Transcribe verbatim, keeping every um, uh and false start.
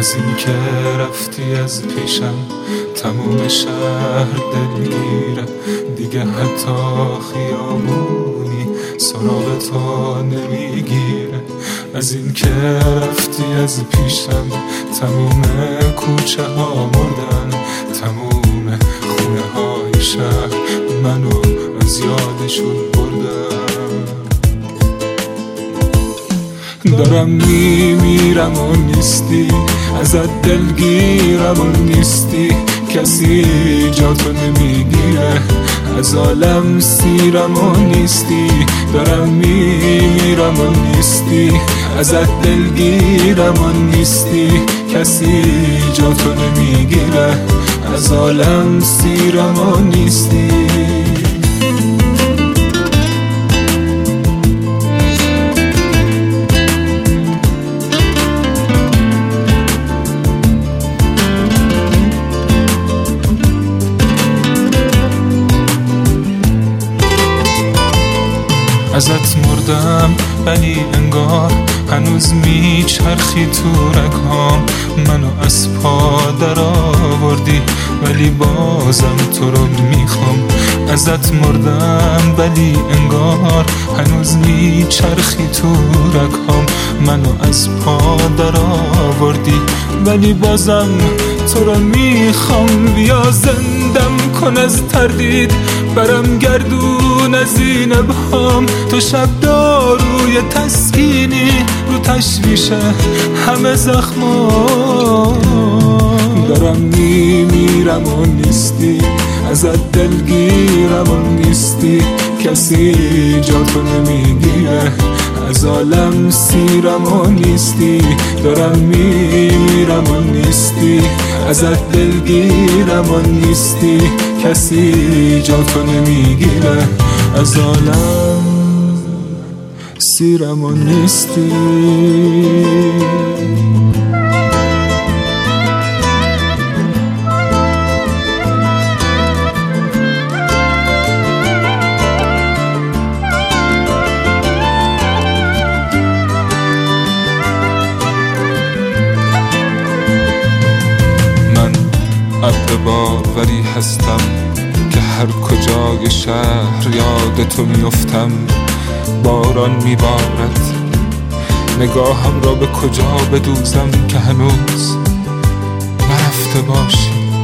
از این که رفتی از پیشم تموم شهر دلیره، دیگه حتی خیابونی سراغ تو نمیگیره. از این که رفتی از پیشم تموم کوچه ها مردن، تموم خونه های شهر منو از یادشون بردن. دارم میمیرم و نیستی، ازت دلگیرم و نیستی، کسی جاتو نمیگیره، از عالم سیرم و نیستی. دارم میمیرم و نیستی، ازت دلگیرم و نیستی، کسی جاتو نمیگیره، از عالم سیرم و نیستی. ازت مردم ولی انگار هنوز میچرخی تو رگهام، منو از پا در آوردی ولی بازم تو رو میخوام. ازت مردم ولی انگار هنوز میچرخی تو رگهام، منو از پا در آوردی ولی بازم تو رو میخوام. بیا زندم کن از تردید، برم گردون از این ابهام، تو شب داروی تسکینی رو تشویش همه زخمام. دارم میمیرم و نیستی، ازت دلگیرم و نیستی، کسی جاتو نمیگیره، از عالم سیرم و نیستی. دارم میمیرم و نیستی، ازت دلگیرم و نیستی، کسی جاتو نمیگیره، از عالم سیرم و نیستی. ابر باوری هستم که هر کجای شهر یاد تو میفتم. باران میبارد، نگاهم را به کجا بدوزم که هنوز نرفته باشی.